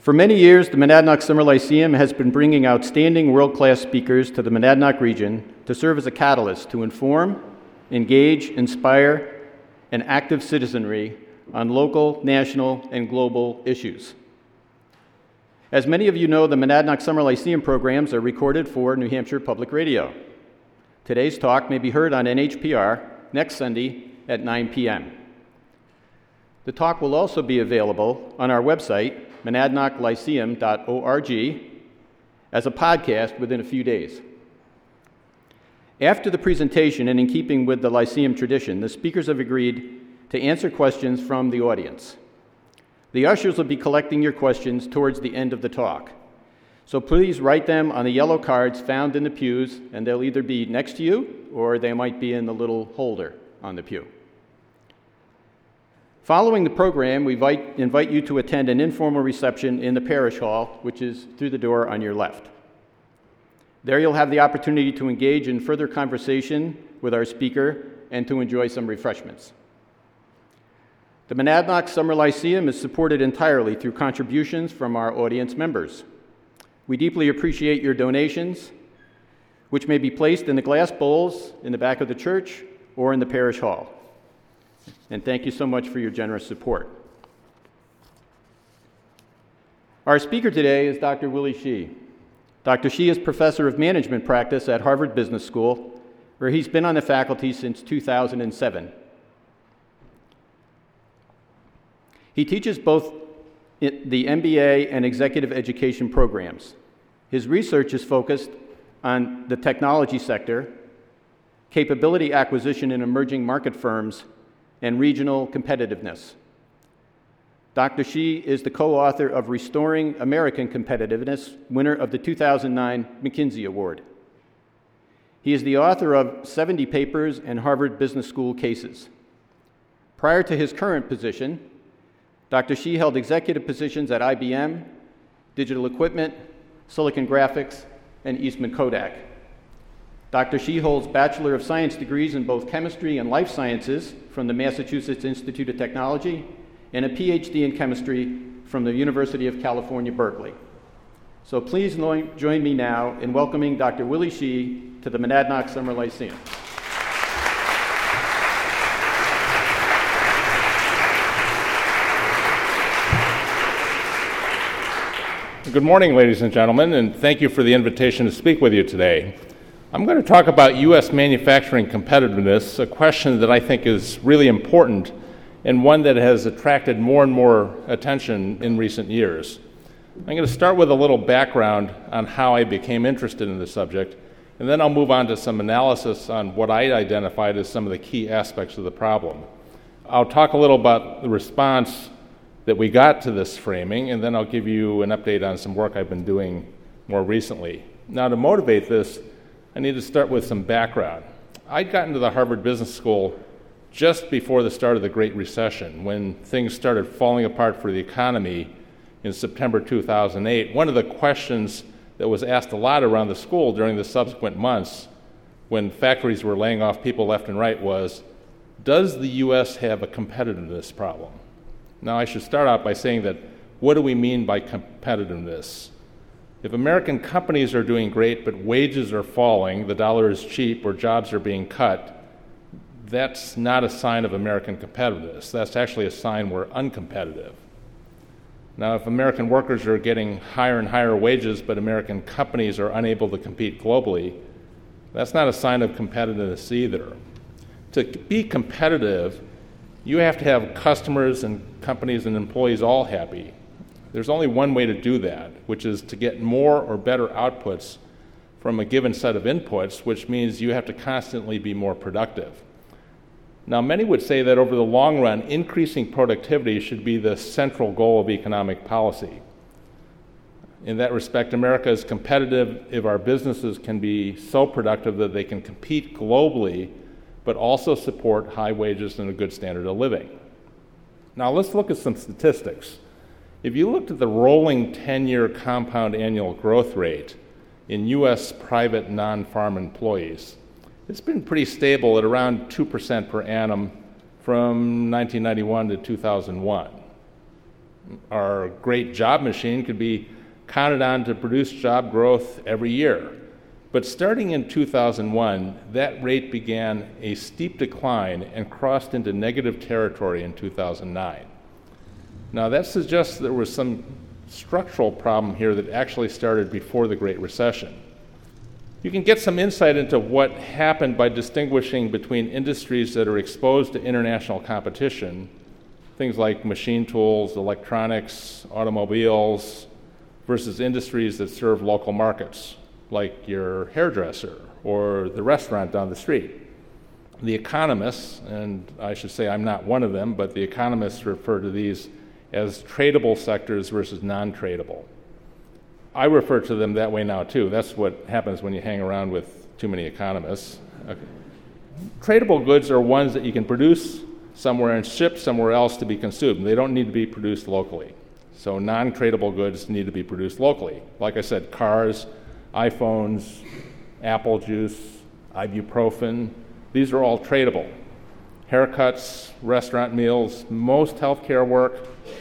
For many years, the Monadnock Summer Lyceum has been bringing outstanding world-class speakers to the Monadnock region to serve as a catalyst to inform, engage, inspire, an active citizenry on local, national, and global issues. As many of you know, the Monadnock Summer Lyceum programs are recorded for New Hampshire Public Radio. Today's talk may be heard on NHPR next Sunday at 9 p.m. The talk will also be available on our website, monadnocklyceum.org, as a podcast within a few days. After the presentation, and in keeping with the Lyceum tradition, the speakers have agreed to answer questions from the audience. The ushers will be collecting your questions towards the end of the talk. So please write them on the yellow cards found in the pews, and they'll either be next to you or they might be in the little holder on the pew. Following the program, we invite you to attend an informal reception in the parish hall, which is through the door on your left. There you'll have the opportunity to engage in further conversation with our speaker and to enjoy some refreshments. The Monadnock Summer Lyceum is supported entirely through contributions from our audience members. We deeply appreciate your donations, which may be placed in the glass bowls in the back of the church or in the parish hall. And thank you so much for your generous support. Our speaker today is Dr. Willie Shih. Dr. Shih is professor of management practice at Harvard Business School, where he's been on the faculty since 2007. He teaches both the MBA and executive education programs. His research is focused on the technology sector, capability acquisition in emerging market firms, and regional competitiveness. Dr. Shih is the co-author of Restoring American Competitiveness, winner of the 2009 McKinsey Award. He is the author of 70 papers and Harvard Business School cases. Prior to his current position, Dr. Shih held executive positions at IBM, Digital Equipment, Silicon Graphics, and Eastman Kodak. Dr. Shih holds Bachelor of Science degrees in both chemistry and life sciences from the Massachusetts Institute of Technology and a PhD in chemistry from the University of California, Berkeley. So please join me now in welcoming Dr. Willie Shih to the Monadnock Summer Lyceum. Good morning, ladies and gentlemen, and thank you for the invitation to speak with you today. I'm going to talk about U.S. manufacturing competitiveness, a question that I think is really important and one that has attracted more and more attention in recent years. I'm going to start with a little background on how I became interested in the subject, and then I'll move on to some analysis on what I identified as some of the key aspects of the problem. I'll talk a little about the response that we got to this framing, and then I'll give you an update on some work I've been doing more recently. Now, to motivate this, I need to start with some background. I'd gotten to the Harvard Business School just before the start of the Great Recession, when things started falling apart for the economy in September 2008. One of the questions that was asked a lot around the school during the subsequent months when factories were laying off people left and right was, does the U.S. have a competitiveness problem? Now, I should start out by saying that what do we mean by competitiveness? If American companies are doing great but wages are falling, the dollar is cheap, or jobs are being cut, that's not a sign of American competitiveness. That's actually a sign we're uncompetitive. Now, if American workers are getting higher and higher wages but American companies are unable to compete globally, that's not a sign of competitiveness either. To be competitive, you have to have customers and companies and employees all happy. There's only one way to do that, which is to get more or better outputs from a given set of inputs, which means you have to constantly be more productive. Now, many would say that over the long run, increasing productivity should be the central goal of economic policy. In that respect, America is competitive if our businesses can be so productive that they can compete globally, but also support high wages and a good standard of living. Now, let's look at some statistics. If you looked at the rolling 10-year compound annual growth rate in U.S. private non-farm employees, it's been pretty stable at around 2% per annum from 1991 to 2001. our great job machine, could be counted on to produce job growth every year. But starting in 2001, that rate began a steep decline and crossed into negative territory in 2009. Now, that suggests there was some structural problem here that actually started before the Great Recession. You can get some insight into what happened by distinguishing between industries that are exposed to international competition, things like machine tools, electronics, automobiles, versus industries that serve local markets, like your hairdresser or the restaurant down the street. The economists, and I should say I'm not one of them, but the economists refer to these as tradable sectors versus non-tradable. I refer to them that way now too. That's what happens when you hang around with too many economists. Okay. Tradable goods are ones that you can produce somewhere and ship somewhere else to be consumed. They don't need to be produced locally. So non-tradable goods need to be produced locally. Like I said, cars, iPhones, apple juice, ibuprofen, these are all tradable. Haircuts, restaurant meals, most healthcare work,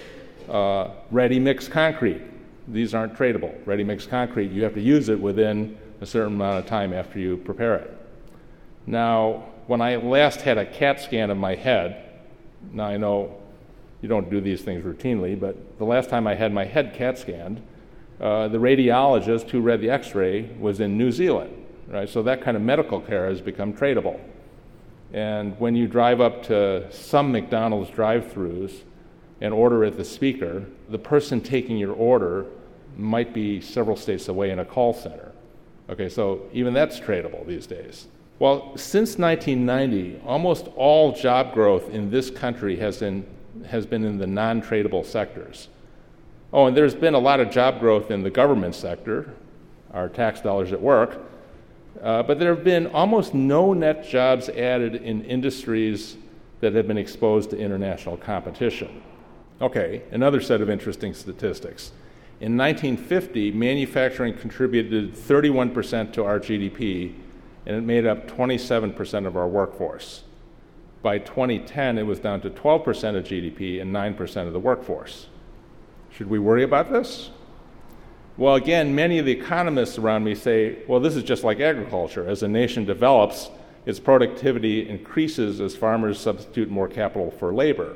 ready-mix concrete. These aren't tradable. Ready-mix concrete, you have to use it within a certain amount of time after you prepare it. Now, when I last had a CAT scan of my head, now I know you don't do these things routinely, but the last time I had my head CAT scanned, the radiologist who read the x-ray was in New Zealand, right? So that kind of medical care has become tradable. And when you drive up to some McDonald's drive-thrus and order at the speaker, the person taking your order might be several states away in a call center. Okay, so even that's tradable these days. Well, since 1990, almost all job growth in this country has been in the non-tradable sectors. Oh, and there's been a lot of job growth in the government sector, our tax dollars at work, but there have been almost no net jobs added in industries that have been exposed to international competition. Okay, another set of interesting statistics. In 1950, manufacturing contributed 31% to our GDP, and it made up 27% of our workforce. By 2010, it was down to 12% of GDP and 9% of the workforce. Should we worry about this? Well, again, many of the economists around me say, well, this is just like agriculture. As a nation develops, its productivity increases as farmers substitute more capital for labor.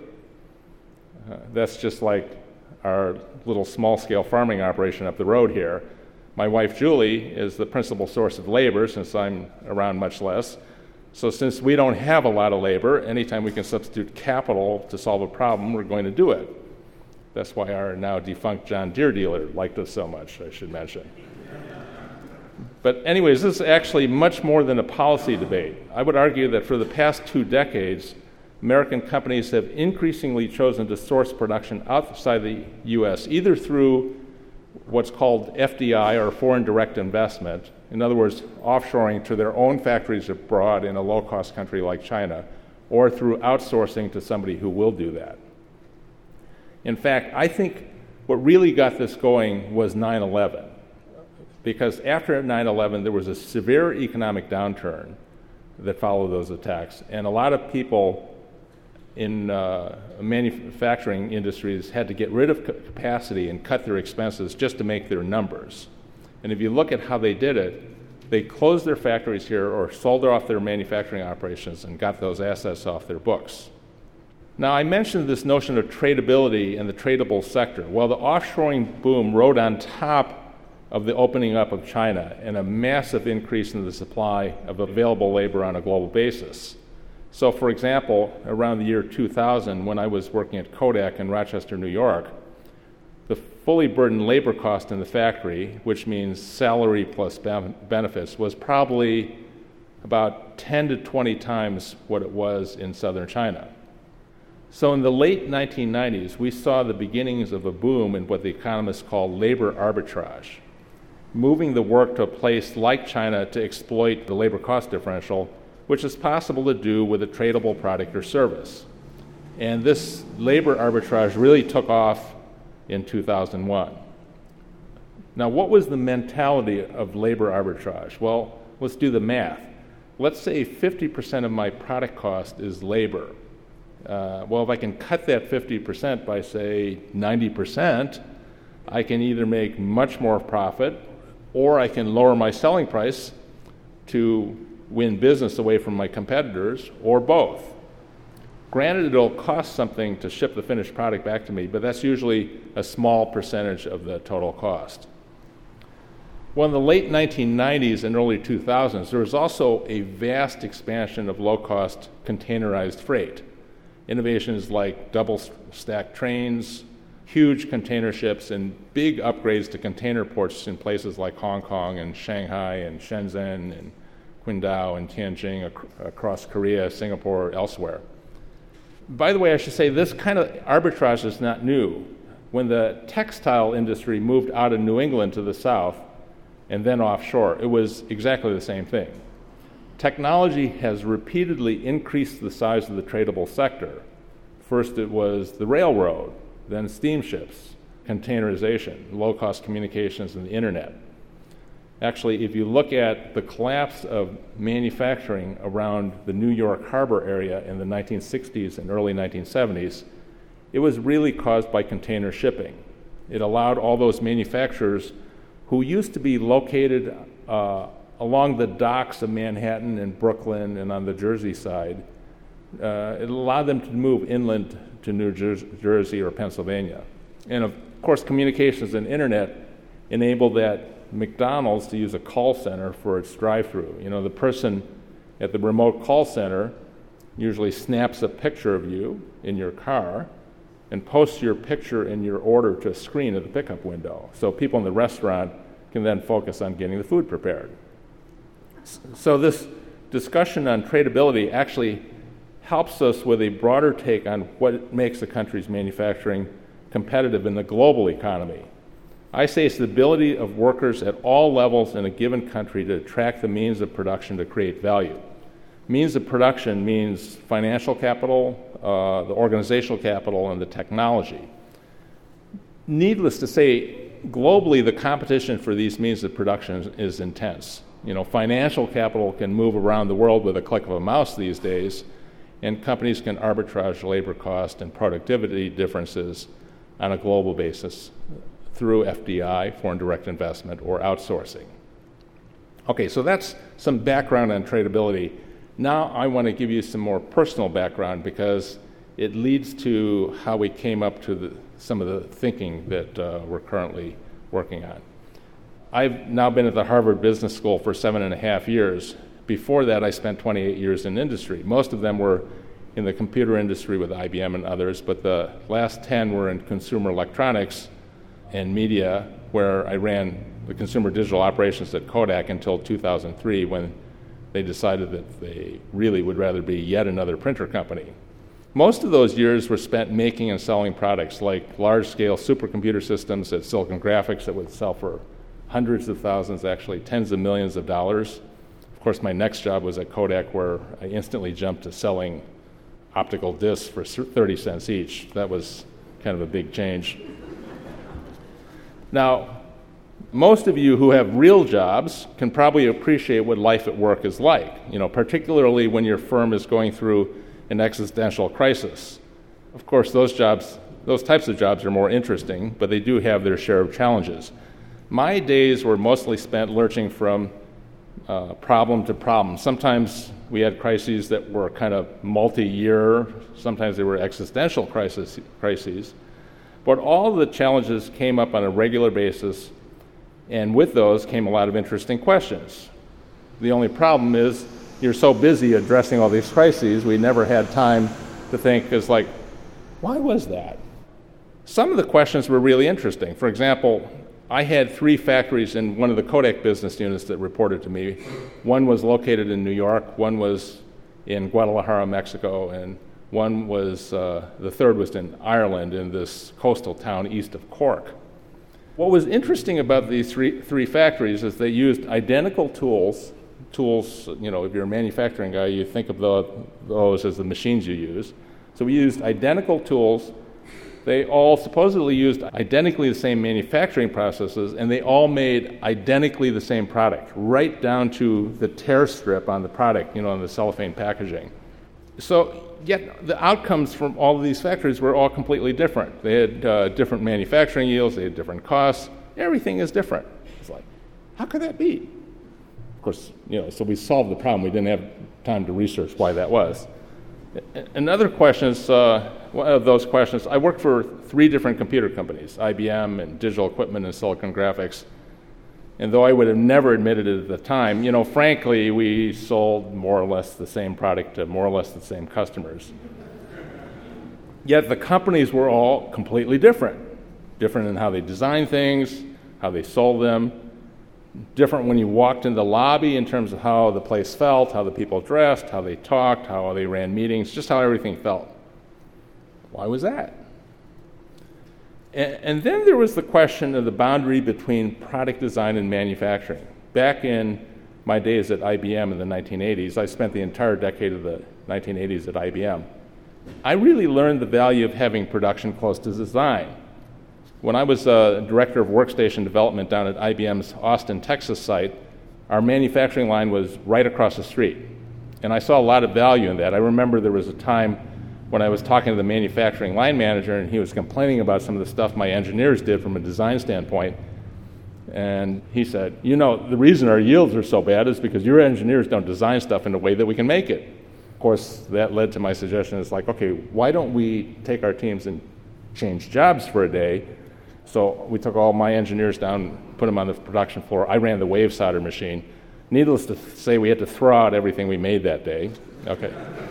That's just like our little small-scale farming operation up the road here. My wife, Julie, is the principal source of labor since I'm around much less. So since we don't have a lot of labor, anytime we can substitute capital to solve a problem, we're going to do it. That's why our now defunct John Deere dealer liked us so much, I should mention. But anyways, this is actually much more than a policy debate. I would argue that for the past 2 decades, American companies have increasingly chosen to source production outside the U.S., either through what's called FDI, or foreign direct investment, in other words, offshoring to their own factories abroad in a low-cost country like China, or through outsourcing to somebody who will do that. In fact, I think what really got this going was 9/11, because after 9/11, there was a severe economic downturn that followed those attacks, and a lot of people in manufacturing industries had to get rid of capacity and cut their expenses just to make their numbers. And if you look at how they did it, they closed their factories here or sold off their manufacturing operations and got those assets off their books. Now, I mentioned this notion of tradability and the tradable sector. Well, the offshoring boom rode on top of the opening up of China and a massive increase in the supply of available labor on a global basis. So, for example, around the year 2000, when I was working at Kodak in Rochester, New York, the fully burdened labor cost in the factory, which means salary plus benefits, was probably about 10 to 20 times what it was in southern China. So in the late 1990s, we saw the beginnings of a boom in what the economists call labor arbitrage, moving the work to a place like China to exploit the labor cost differential, which is possible to do with a tradable product or service. And this labor arbitrage really took off in 2001. Now, what was the mentality of labor arbitrage? Well, let's do the math. Let's say 50% of my product cost is labor, Well, if I can cut that 50% by, say, 90%, I can either make much more profit or I can lower my selling price to win business away from my competitors, or both. Granted, it'll cost something to ship the finished product back to me, but that's usually a small percentage of the total cost. Well, in the late 1990s and early 2000s, there was also a vast expansion of low-cost containerized freight. Innovations like double-stack trains, huge container ships, and big upgrades to container ports in places like Hong Kong and Shanghai and Shenzhen and Qingdao and Tianjin across Korea, Singapore, elsewhere. By the way, I should say this kind of arbitrage is not new. When the textile industry moved out of New England to the south and then offshore, it was exactly the same thing. Technology has repeatedly increased the size of the tradable sector. First it was the railroad, then steamships, containerization, low-cost communications, and the internet. Actually, if you look at the collapse of manufacturing around the New York Harbor area in the 1960s and early 1970s, it was really caused by container shipping. It allowed all those manufacturers who used to be located along the docks of Manhattan and Brooklyn and on the Jersey side, it allowed them to move inland to New Jersey or Pennsylvania. And of course, communications and internet enabled that McDonald's to use a call center for its drive-through. You know, the person at the remote call center usually snaps a picture of you in your car and posts your picture and your order to a screen at the pickup window. So people in the restaurant can then focus on getting the food prepared. So this discussion on tradability actually helps us with a broader take on what makes a country's manufacturing competitive in the global economy. I say it's the ability of workers at all levels in a given country to attract the means of production to create value. Means of production means financial capital, the organizational capital, and the technology. Needless to say, globally, the competition for these means of production is intense. You know, financial capital can move around the world with a click of a mouse these days, and companies can arbitrage labor cost and productivity differences on a global basis through FDI, foreign direct investment, or outsourcing. Okay, so that's some background on tradability. Now I want to give you some more personal background because it leads to how we came up to some of the thinking that we're currently working on. I've now been at the Harvard Business School for 7.5 years. Before that, I spent 28 years in industry. Most of them were in the computer industry with IBM and others, but the last 10 were in consumer electronics and media, where I ran the consumer digital operations at Kodak until 2003, when they decided that they really would rather be yet another printer company. Most of those years were spent making and selling products like large-scale supercomputer systems at Silicon Graphics that would sell for hundreds of thousands, actually tens of millions of dollars. Of course, my next job was at Kodak, where I instantly jumped to selling optical discs for 30 cents each. That was kind of a big change. Now, most of you who have real jobs can probably appreciate what life at work is like, you know, particularly when your firm is going through an existential crisis. Of course, those types of jobs are more interesting, but they do have their share of challenges. My days were mostly spent lurching from problem to problem. Sometimes we had crises that were kind of multi-year, sometimes they were existential crises, but all of the challenges came up on a regular basis, and with those came a lot of interesting questions. The only problem is you're so busy addressing all these crises, we never had time to think, is like, why was that? Some of the questions were really interesting. For example, I had 3 factories in one of the Kodak business units that reported to me. One was located in New York, one was in Guadalajara, Mexico, and one was, the third was in Ireland, in this coastal town east of Cork. What was interesting about these three factories is they used identical tools, you know, if you're a manufacturing guy, you think of those as the machines you use. So we used identical tools. They all supposedly used identically the same manufacturing processes, and they all made identically the same product, right down to the tear strip on the product, you know, on the cellophane packaging. So yet the outcomes from all of these factories were all completely different. They had different manufacturing yields, they had different costs, everything is different. It's like, how could that be? Of course, so we solved the problem. We didn't have time to research why that was. Another question is, one of those questions, I worked for 3 different computer companies, IBM and Digital Equipment and Silicon Graphics. And though I would have never admitted it at the time, frankly, we sold more or less the same product to more or less the same customers. Yet the companies were all completely different. Different in how they designed things, how they sold them, different when you walked in the lobby in terms of how the place felt, how the people dressed, how they talked, how they ran meetings, just how everything felt. Why was that? And then there was the question of the boundary between product design and manufacturing. Back in my days at IBM in the 1980s, I spent the entire decade of the 1980s at IBM. I really learned the value of having production close to design. When I was director of workstation development down at IBM's Austin, Texas site, our manufacturing line was right across the street. And I saw a lot of value in that. I remember there was a time when I was talking to the manufacturing line manager, and he was complaining about some of the stuff my engineers did from a design standpoint. And he said, the reason our yields are so bad is because your engineers don't design stuff in a way that we can make it. Of course, that led to my suggestion. It's like, okay, why don't we take our teams and change jobs for a day? So we took all my engineers down, put them on the production floor. I ran the wave solder machine. Needless to say, we had to throw out everything we made that day. Okay.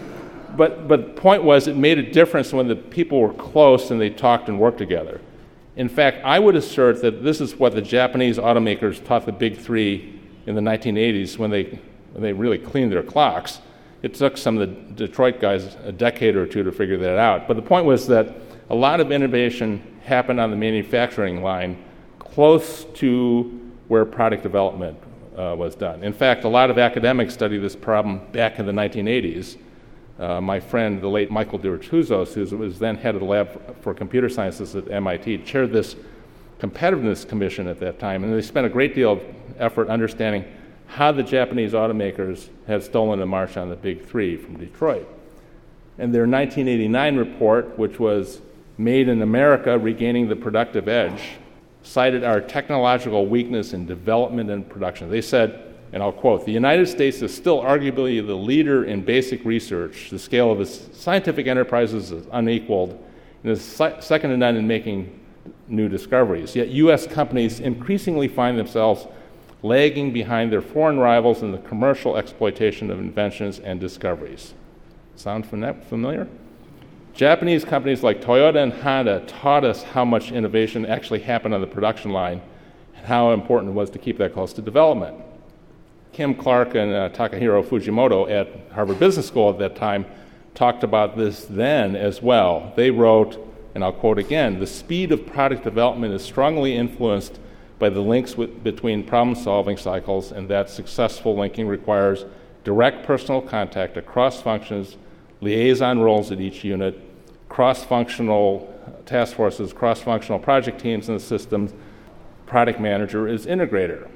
But the point was, it made a difference when the people were close and they talked and worked together. In fact, I would assert that this is what the Japanese automakers taught the Big Three in the 1980s when they really cleaned their clocks. It took some of the Detroit guys a decade or two to figure that out. But the point was that a lot of innovation happened on the manufacturing line close to where product development was done. In fact, a lot of academics studied this problem back in the 1980s. My friend, the late Michael Duracouzos, who was then head of the lab for computer sciences at MIT, chaired this competitiveness commission at that time, and they spent a great deal of effort understanding how the Japanese automakers had stolen the march on the Big Three from Detroit. And their 1989 report, which was Made in America, Regaining the Productive Edge, cited our technological weakness in development and production. They said, and I'll quote, "The United States is still arguably the leader in basic research. The scale of its scientific enterprises is unequaled and is second to none in making new discoveries. Yet U.S. companies increasingly find themselves lagging behind their foreign rivals in the commercial exploitation of inventions and discoveries." Sound familiar? Japanese companies like Toyota and Honda taught us how much innovation actually happened on the production line and how important it was to keep that close to development. Kim Clark and Takahiro Fujimoto at Harvard Business School at that time talked about this then as well. They wrote, and I'll quote again, "The speed of product development is strongly influenced by the links between problem-solving cycles, and that successful linking requires direct personal contact across functions, liaison roles at each unit, cross-functional task forces, cross-functional project teams in the systems. Product manager is integrator."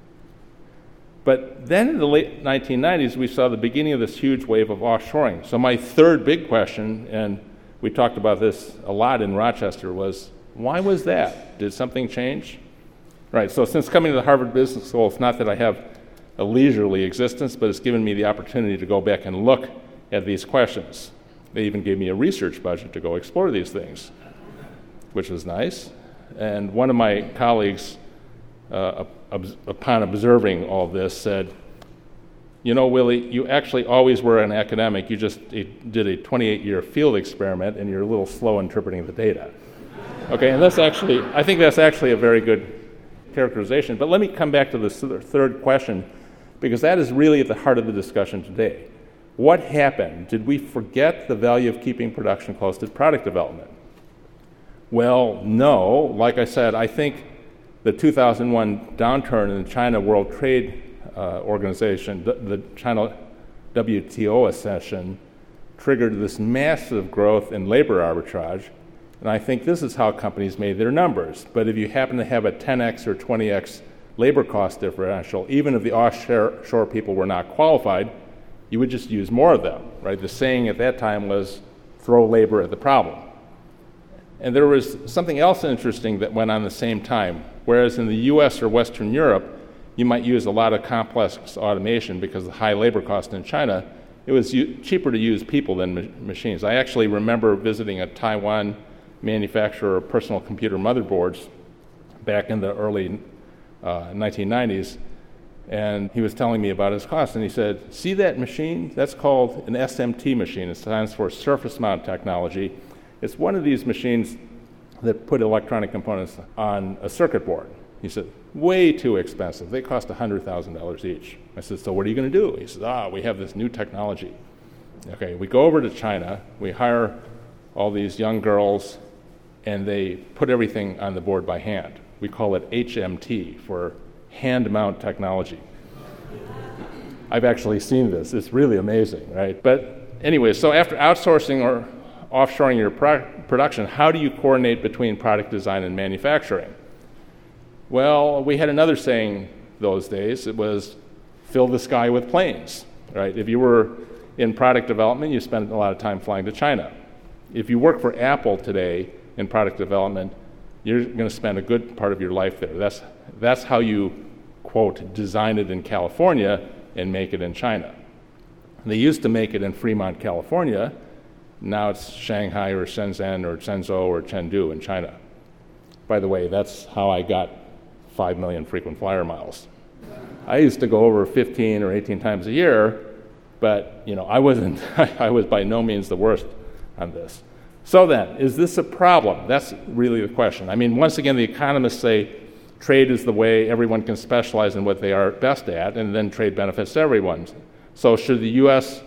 But then in the late 1990s, we saw the beginning of this huge wave of offshoring. So my third big question, and we talked about this a lot in Rochester, was why was that? Did something change? Right, so since coming to the Harvard Business School, it's not that I have a leisurely existence, but it's given me the opportunity to go back and look at these questions. They even gave me a research budget to go explore these things, which was nice. And one of my colleagues, upon observing all this, said, "You know, Willie, you actually always were an academic. You just did a 28-year field experiment, and you're a little slow interpreting the data." Okay, and I think that's actually a very good characterization. But let me come back to this third question, because that is really at the heart of the discussion today. What happened? Did we forget the value of keeping production close to product development? Well, no. Like I said, I think the 2001 downturn in the China World Trade Organization, the China WTO accession, triggered this massive growth in labor arbitrage, and I think this is how companies made their numbers. But if you happen to have a 10x or 20x labor cost differential, even if the offshore people were not qualified, you would just use more of them, right? The saying at that time was, throw labor at the problem. And there was something else interesting that went on the same time. Whereas in the US or Western Europe, you might use a lot of complex automation because of the high labor cost in China, it was cheaper to use people than machines. I actually remember visiting a Taiwan manufacturer of personal computer motherboards back in the early 1990s, and he was telling me about his cost, and he said, see that machine? That's called an SMT machine. It stands for surface mount technology. It's one of these machines that put electronic components on a circuit board. He said, way too expensive. They cost $100,000 each. I said, so what are you going to do? He said, we have this new technology. Okay, we go over to China, we hire all these young girls, and they put everything on the board by hand. We call it HMT, for hand mount technology. I've actually seen this. It's really amazing, right? But anyway, so after outsourcing or offshoring your production, how do you coordinate between product design and manufacturing? Well, we had another saying those days. It was, fill the sky with planes, right? If you were in product development, you spent a lot of time flying to China. If you work for Apple today in product development, you're going to spend a good part of your life there. That's how you, quote, design it in California and make it in China. They used to make it in Fremont, California. Now it's Shanghai or Shenzhen or Shenzhou or Chengdu in China. By the way, that's how I got 5 million frequent flyer miles. I used to go over 15 or 18 times a year, but I was by no means the worst on this. So then, is this a problem? That's really the question. I mean, once again, the economists say trade is the way everyone can specialize in what they are best at, and then trade benefits everyone. So should the U.S.,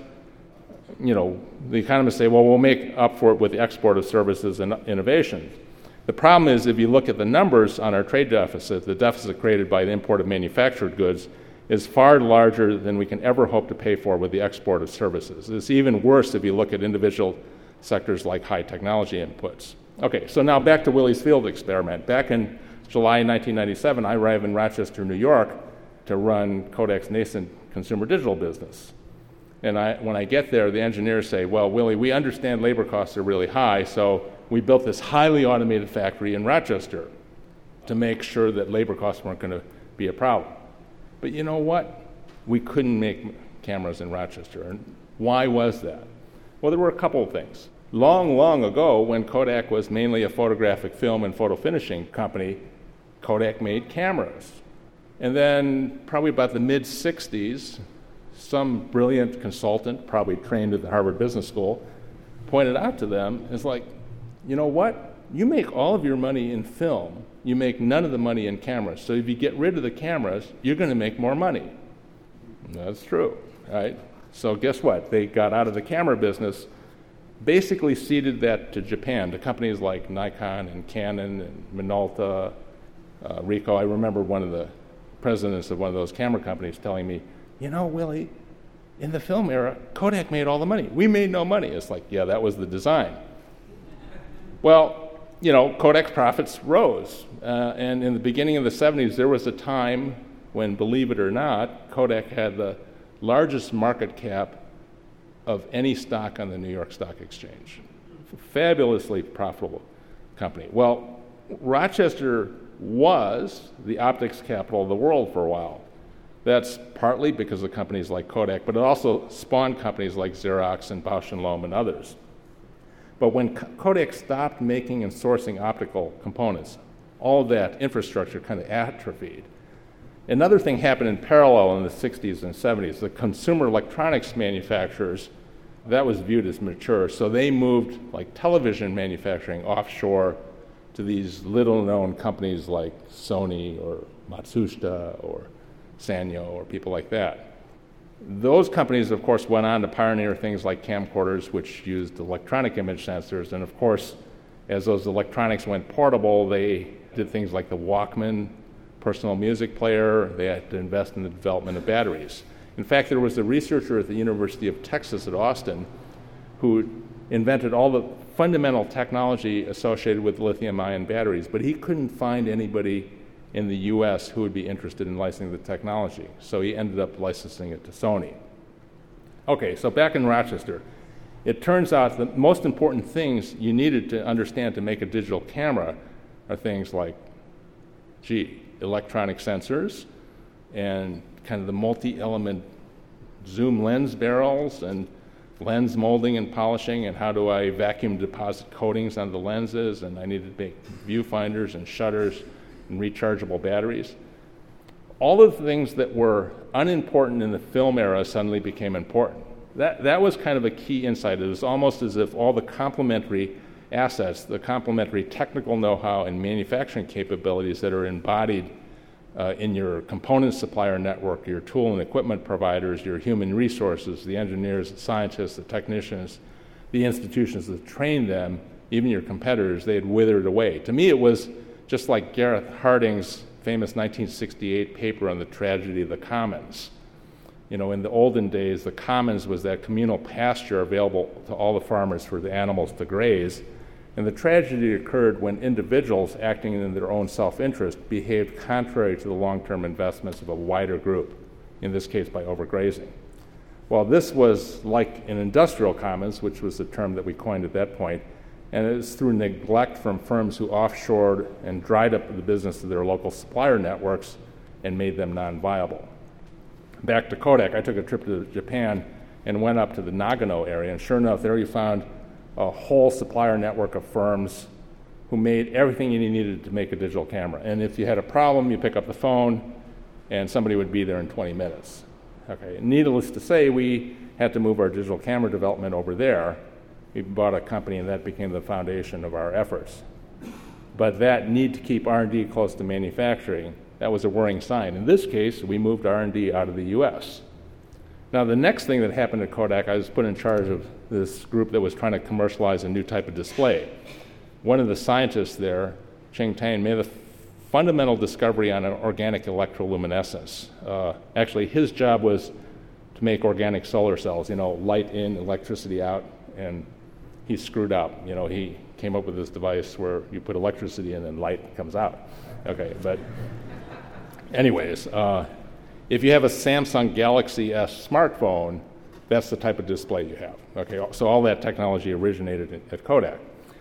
the economists say, well, we'll make up for it with the export of services and innovation. The problem is, if you look at the numbers on our trade deficit, the deficit created by the import of manufactured goods is far larger than we can ever hope to pay for with the export of services. It's even worse if you look at individual sectors like high technology inputs. Okay, so now back to Willie's Field experiment. Back in July 1997, I arrived in Rochester, New York to run Kodak's nascent consumer digital business. And when I get there, the engineers say, well, Willie, we understand labor costs are really high, so we built this highly automated factory in Rochester to make sure that labor costs weren't going to be a problem. But you know what? We couldn't make cameras in Rochester. And why was that? Well, there were a couple of things. Long, long ago, when Kodak was mainly a photographic film and photo finishing company, Kodak made cameras. And then probably about the mid-'60s, some brilliant consultant, probably trained at the Harvard Business School, pointed out to them, it's like, you know what? You make all of your money in film. You make none of the money in cameras. So if you get rid of the cameras, you're going to make more money. And that's true, right? So guess what? They got out of the camera business, basically ceded that to Japan, to companies like Nikon and Canon and Minolta, Ricoh. I remember one of the presidents of one of those camera companies telling me, Willie, in the film era, Kodak made all the money. We made no money. It's like, yeah, that was the design. Well, Kodak's profits rose. And in the beginning of the 70s, there was a time when, believe it or not, Kodak had the largest market cap of any stock on the New York Stock Exchange. Fabulously profitable company. Well, Rochester was the optics capital of the world for a while. That's partly because of companies like Kodak, but it also spawned companies like Xerox and Bausch & Lomb and others. But when Kodak stopped making and sourcing optical components, all of that infrastructure kind of atrophied. Another thing happened in parallel in the 60s and 70s. The consumer electronics manufacturers, that was viewed as mature, so they moved like television manufacturing offshore to these little-known companies like Sony or Matsushita or Sanyo or people like that. Those companies, of course, went on to pioneer things like camcorders, which used electronic image sensors, and of course, as those electronics went portable, they did things like the Walkman personal music player. They had to invest in the development of batteries. In fact, there was a researcher at the University of Texas at Austin who invented all the fundamental technology associated with lithium-ion batteries, but he couldn't find anybody in the US who would be interested in licensing the technology. So he ended up licensing it to Sony. Okay, so back in Rochester, it turns out the most important things you needed to understand to make a digital camera are things like, electronic sensors and kind of the multi-element zoom lens barrels and lens molding and polishing, and how do I vacuum deposit coatings on the lenses, and I needed to make viewfinders and shutters and rechargeable batteries. All of the things that were unimportant in the film era suddenly became important. That was kind of a key insight. It was almost as if all the complementary assets, the complementary technical know-how and manufacturing capabilities that are embodied in your component supplier network, your tool and equipment providers, your human resources, the engineers, the scientists, the technicians, the institutions that train them, even your competitors, they had withered away. To me, it was just like Gareth Harding's famous 1968 paper on the tragedy of the commons. You know, in the olden days, the commons was that communal pasture available to all the farmers for the animals to graze. And the tragedy occurred when individuals acting in their own self-interest behaved contrary to the long-term investments of a wider group, in this case by overgrazing. Well, this was like an industrial commons, which was the term that we coined at that point, and it was through neglect from firms who offshored and dried up the business of their local supplier networks and made them non-viable. Back to Kodak, I took a trip to Japan and went up to the Nagano area, and sure enough, there you found a whole supplier network of firms who made everything you needed to make a digital camera. And if you had a problem, you pick up the phone, and somebody would be there in 20 minutes. Okay, needless to say, we had to move our digital camera development over there. We bought a company, and that became the foundation of our efforts. But that need to keep R&D close to manufacturing, that was a worrying sign. In this case, we moved R&D out of the US. Now, the next thing that happened at Kodak, I was put in charge of this group that was trying to commercialize a new type of display. One of the scientists there, Cheng Tang, made a fundamental discovery on organic electroluminescence. Actually, his job was to make organic solar cells, light in, electricity out, and he screwed up. He came up with this device where you put electricity in and light comes out. Okay, but anyways, if you have a Samsung Galaxy S smartphone, that's the type of display you have. Okay, so all that technology originated at Kodak.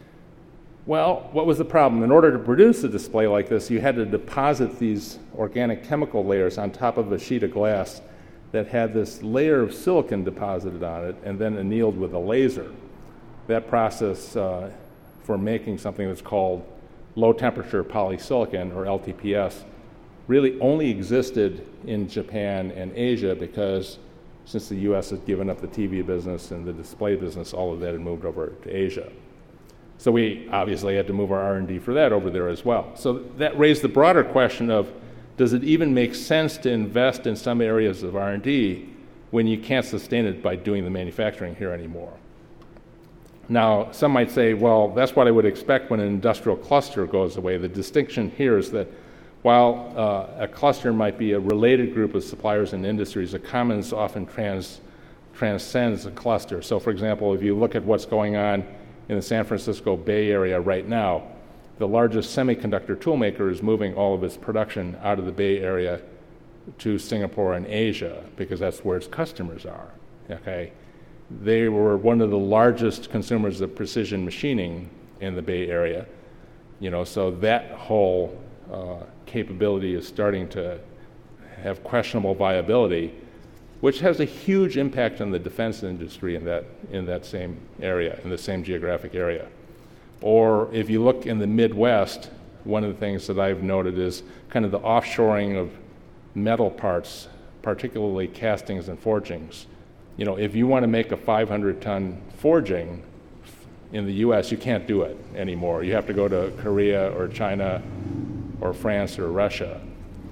Well, what was the problem? In order to produce a display like this, you had to deposit these organic chemical layers on top of a sheet of glass that had this layer of silicon deposited on it and then annealed with a laser. That process for making something that's called low temperature polysilicon, or LTPS, really only existed in Japan and Asia because since the US had given up the TV business and the display business, all of that had moved over to Asia. So we obviously had to move our R&D for that over there as well. So that raised the broader question of, does it even make sense to invest in some areas of R&D when you can't sustain it by doing the manufacturing here anymore? Now, some might say, well, that's what I would expect when an industrial cluster goes away. The distinction here is that while a cluster might be a related group of suppliers and industries, a commons often transcends a cluster. So, for example, if you look at what's going on in the San Francisco Bay Area right now, the largest semiconductor toolmaker is moving all of its production out of the Bay Area to Singapore and Asia because that's where its customers are. Okay, they were one of the largest consumers of precision machining in the Bay Area. So that whole capability is starting to have questionable viability, which has a huge impact on the defense industry in that same area, in the same geographic area. Or if you look in the Midwest, one of the things that I've noted is kind of the offshoring of metal parts, particularly castings and forgings. If you want to make a 500-ton forging in the US, you can't do it anymore. You have to go to Korea or China or France or Russia.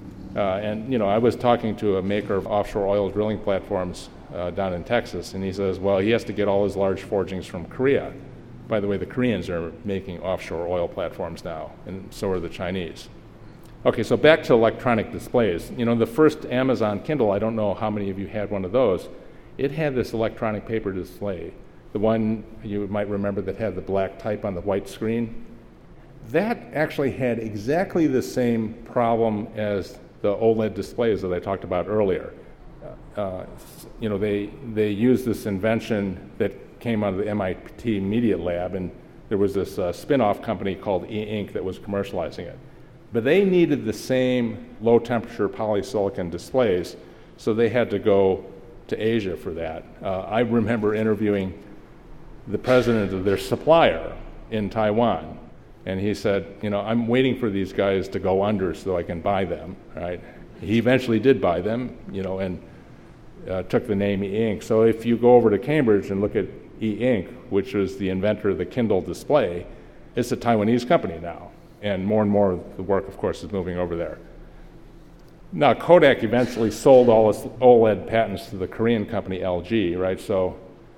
I was talking to a maker of offshore oil drilling platforms down in Texas, and he says, well, he has to get all his large forgings from Korea. By the way, the Koreans are making offshore oil platforms now, and so are the Chinese. Okay, so back to electronic displays. The first Amazon Kindle, I don't know how many of you had one of those, it had this electronic paper display. The one you might remember that had the black type on the white screen. That actually had exactly the same problem as the OLED displays that I talked about earlier. they used this invention that came out of the MIT Media Lab, and there was this spin-off company called E-Ink that was commercializing it. But they needed the same low-temperature polysilicon displays, so they had to go to Asia for that. I remember interviewing the president of their supplier in Taiwan, and he said, I'm waiting for these guys to go under so I can buy them, right? He eventually did buy them, and took the name E-Ink. So if you go over to Cambridge and look at E-Ink, which was the inventor of the Kindle display, it's a Taiwanese company now. And more of the work, of course, is moving over there. Now, Kodak eventually sold all its OLED patents to the Korean company LG, right? So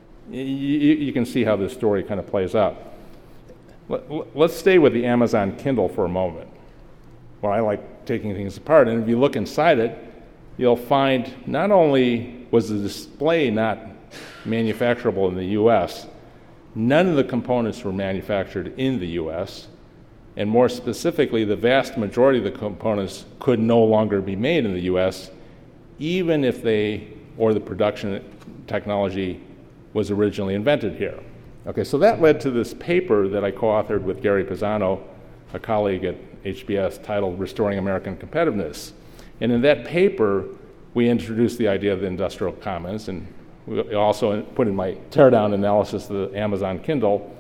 you can see how this story kind of plays out. Let's stay with the Amazon Kindle for a moment. Well, I like taking things apart, and if you look inside it, you'll find not only was the display not manufacturable in the U.S., none of the components were manufactured in the U.S., and more specifically, the vast majority of the components could no longer be made in the U.S., even if the production technology was originally invented here. Okay, so that led to this paper that I co-authored with Gary Pisano, a colleague at HBS, titled Restoring American Competitiveness. And in that paper, we introduced the idea of the industrial commons, and we also put in my teardown analysis of the Amazon Kindle.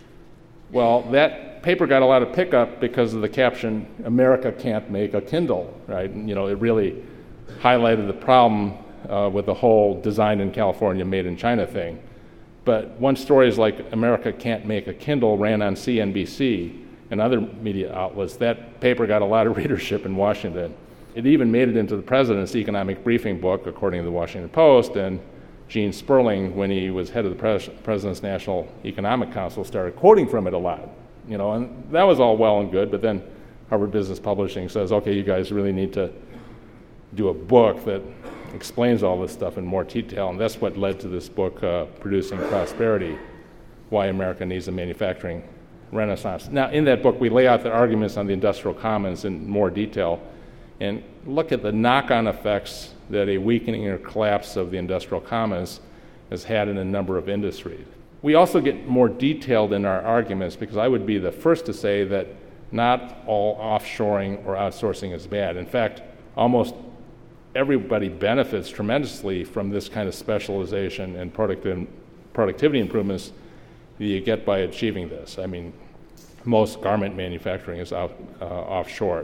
Well, that paper got a lot of pickup because of the caption, "America can't make a Kindle," right? And, it really highlighted the problem with the whole design in California, made in China thing. But when stories like "America can't make a Kindle" ran on CNBC and other media outlets, that paper got a lot of readership in Washington. It even made it into the president's economic briefing book, according to the Washington Post, and Gene Sperling, when he was head of the President's National Economic Council, started quoting from it a lot. And that was all well and good, but then Harvard Business Publishing says, okay, you guys really need to do a book that explains all this stuff in more detail, and that's what led to this book, Producing Prosperity, Why America Needs a Manufacturing Renaissance. Now, in that book, we lay out the arguments on the industrial commons in more detail and look at the knock-on effects that a weakening or collapse of the industrial commons has had in a number of industries. We also get more detailed in our arguments because I would be the first to say that not all offshoring or outsourcing is bad. In fact, almost everybody benefits tremendously from this kind of specialization and productivity improvements that you get by achieving this. I mean, most garment manufacturing is offshored,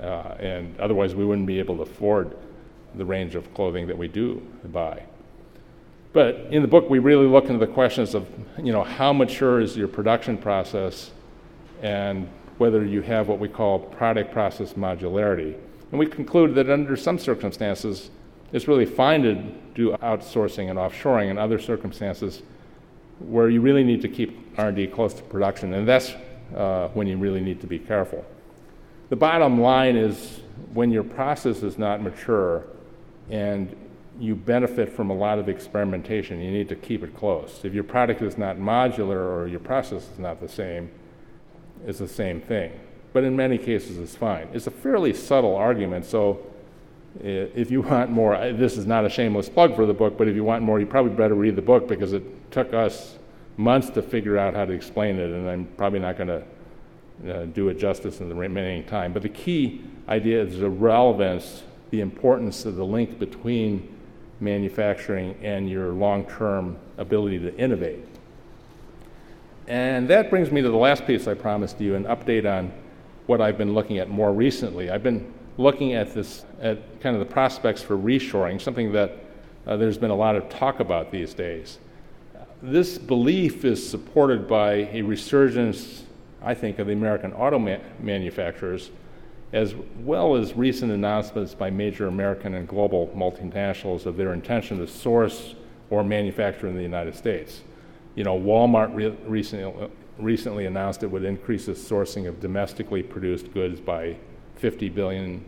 and otherwise we wouldn't be able to afford the range of clothing that we do buy. But in the book, we really look into the questions of, how mature is your production process and whether you have what we call product process modularity. And we conclude that under some circumstances, it's really fine to do outsourcing and offshoring, and other circumstances where you really need to keep R&D close to production, and that's when you really need to be careful. The bottom line is when your process is not mature and you benefit from a lot of experimentation, you need to keep it close. If your product is not modular or your process is not the same, it's the same thing. But in many cases, it's fine. It's a fairly subtle argument, so if you want more, this is not a shameless plug for the book, but if you want more, you probably better read the book because it took us months to figure out how to explain it, and I'm probably not going to do it justice in the remaining time. But the key idea is the relevance, the importance of the link between manufacturing and your long-term ability to innovate. And that brings me to the last piece I promised you, an update on what I've been looking at more recently. I've been looking at kind of the prospects for reshoring, something that there's been a lot of talk about these days. This belief is supported by a resurgence, I think, of the American auto manufacturers, as well as recent announcements by major American and global multinationals of their intention to source or manufacture in the United States. Walmart recently announced it would increase its sourcing of domestically produced goods by $50 billion.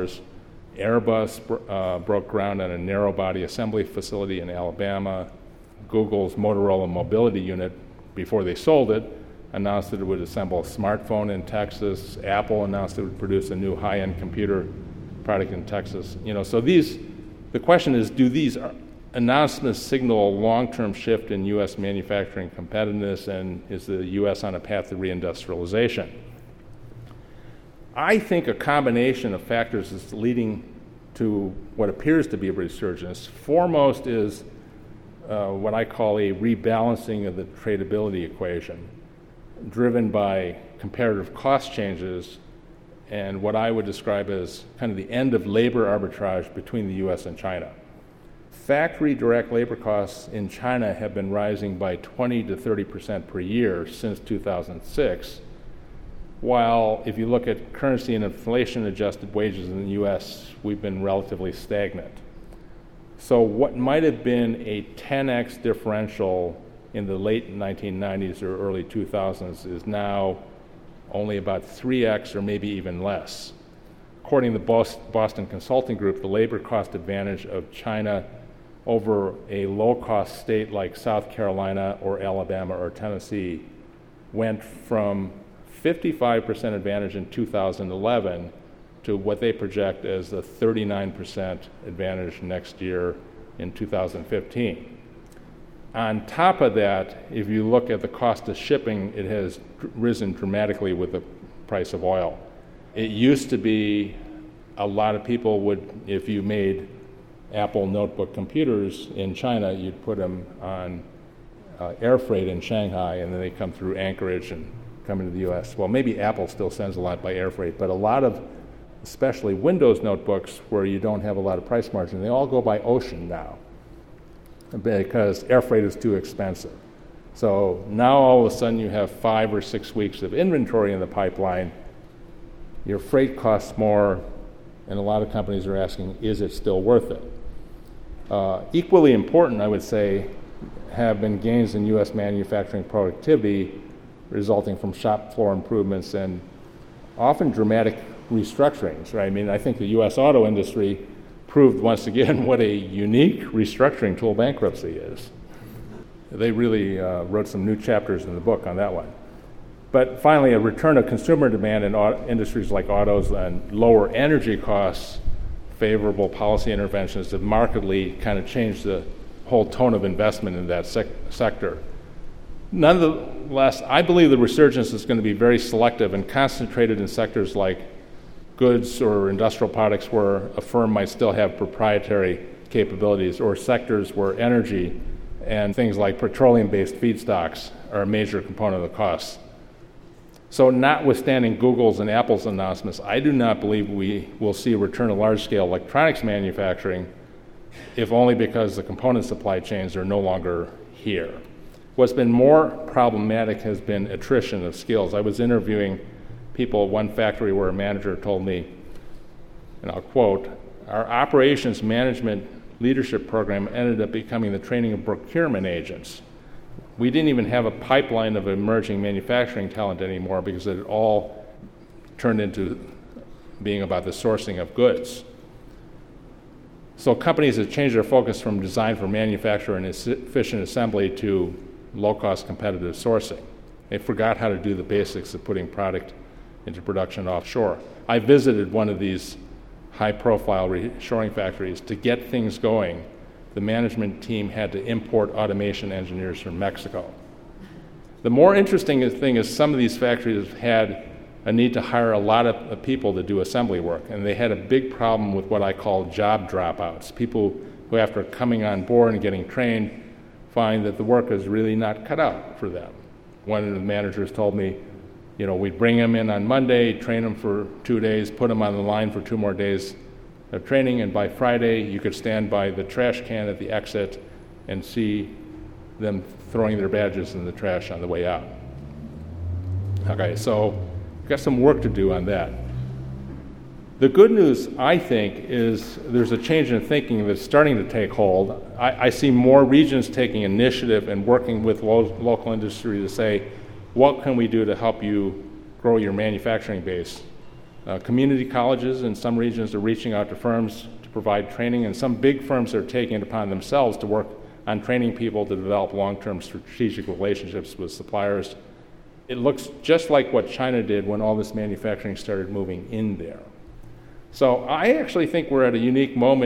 Airbus broke ground on a narrow-body assembly facility in Alabama. Google's Motorola Mobility Unit, before they sold it, announced that it would assemble a smartphone in Texas. Apple announced it would produce a new high-end computer product in Texas. So these The question is, do these announcements signal a long-term shift in U.S. manufacturing competitiveness, and is the U.S. on a path to reindustrialization? I think a combination of factors is leading to what appears to be a resurgence. Foremost is what I call a rebalancing of the tradability equation, driven by comparative cost changes and what I would describe as kind of the end of labor arbitrage between the U.S. and China. Factory direct labor costs in China have been rising by 20 to 30% per year since 2006, while if you look at currency and inflation adjusted wages in the U.S., we've been relatively stagnant. So what might have been a 10x differential in the late 1990s or early 2000s is now only about 3x or maybe even less. According to the Boston Consulting Group, the labor cost advantage of China over a low-cost state like South Carolina or Alabama or Tennessee went from 55% advantage in 2011 to what they project as a 39% advantage next year in 2015. On top of that, if you look at the cost of shipping, it has risen dramatically with the price of oil. It used to be a lot of people would, if you made Apple notebook computers in China, you'd put them on air freight in Shanghai, and then they come through Anchorage and come into the U.S. Well, maybe Apple still sends a lot by air freight, but a lot of, especially Windows notebooks where you don't have a lot of price margin, they all go by ocean now because air freight is too expensive. So now all of a sudden you have 5 or 6 weeks of inventory in the pipeline, your freight costs more, and a lot of companies are asking, is it still worth it? Equally important, I would say, have been gains in U.S. manufacturing productivity resulting from shop floor improvements and often dramatic restructurings, right? I mean, I think the U.S. auto industry proved once again what a unique restructuring tool bankruptcy is. They really wrote some new chapters in the book on that one. But finally, a return of consumer demand in industries like autos and lower energy costs, favorable policy interventions have markedly kind of changed the whole tone of investment in that sector. Nonetheless, I believe the resurgence is going to be very selective and concentrated in sectors like goods or industrial products where a firm might still have proprietary capabilities, or sectors where energy and things like petroleum-based feedstocks are a major component of the costs. So notwithstanding Google's and Apple's announcements, I do not believe we will see a return to large-scale electronics manufacturing, if only because the component supply chains are no longer here. What's been more problematic has been attrition of skills. I was interviewing people at one factory where a manager told me, and I'll quote, "Our operations management leadership program ended up becoming the training of procurement agents. We didn't even have a pipeline of emerging manufacturing talent anymore because it all turned into being about the sourcing of goods." So companies have changed their focus from design for manufacture and efficient assembly to low-cost competitive sourcing. They forgot how to do the basics of putting product into production offshore. I visited one of these high-profile reshoring factories. To get things going, the management team had to import automation engineers from Mexico. The more interesting thing is some of these factories had a need to hire a lot of people to do assembly work, and they had a big problem with what I call job dropouts, people who after coming on board and getting trained find that the work is really not cut out for them. One of the managers told me, you know, we'd bring them in on Monday, train them for 2 days, put them on the line for 2 more days of training, and by Friday you could stand by the trash can at the exit and see them throwing their badges in the trash on the way out. Okay, so we've got some work to do on that. The good news, I think, is there's a change in thinking that's starting to take hold. I see more regions taking initiative and working with local industry to say, what can we do to help you grow your manufacturing base? Community colleges in some regions are reaching out to firms to provide training, and some big firms are taking it upon themselves to work on training people to develop long-term strategic relationships with suppliers. It looks just like what China did when all this manufacturing started moving in there. So I actually think we're at a unique moment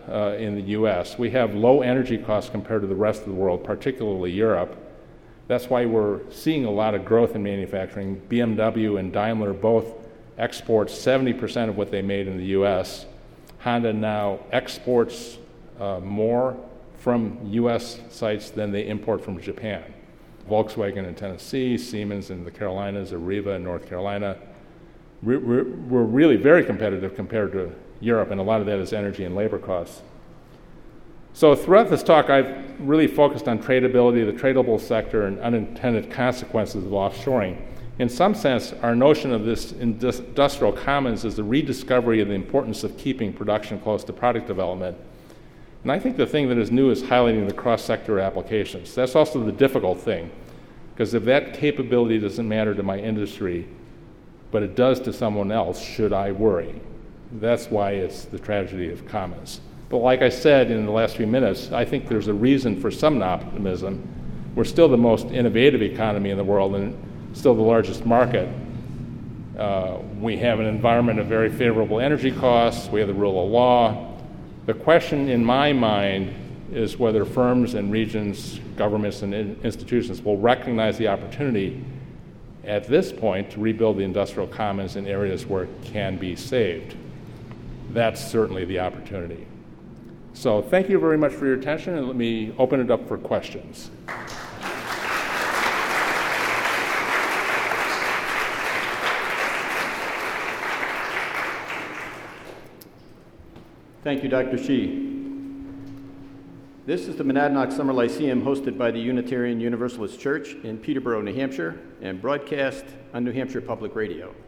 in the U.S. We have low energy costs compared to the rest of the world, particularly Europe. That's why we're seeing a lot of growth in manufacturing. BMW and Daimler both export 70% of what they made in the U.S. Honda now exports more from U.S. sites than they import from Japan. Volkswagen in Tennessee, Siemens in the Carolinas, Arriva in North Carolina. We're really very competitive compared to Europe, and a lot of that is energy and labor costs. So throughout this talk, I've really focused on tradability, the tradable sector, and unintended consequences of offshoring. In some sense, our notion of this industrial commons is the rediscovery of the importance of keeping production close to product development. And I think the thing that is new is highlighting the cross-sector applications. That's also the difficult thing, because if that capability doesn't matter to my industry, but it does to someone else, should I worry? That's why it's the tragedy of commons. But like I said in the last few minutes, I think there's a reason for some optimism. We're still the most innovative economy in the world and still the largest market. We have an environment of very favorable energy costs. We have the rule of law. The question in my mind is whether firms and regions, governments and institutions will recognize the opportunity at this point to rebuild the industrial commons in areas where it can be saved. That's certainly the opportunity. So thank you very much for your attention, and let me open it up for questions. Thank you, Dr. Shi. This is the Monadnock Summer Lyceum hosted by the Unitarian Universalist Church in Peterborough, New Hampshire, and broadcast on New Hampshire Public Radio.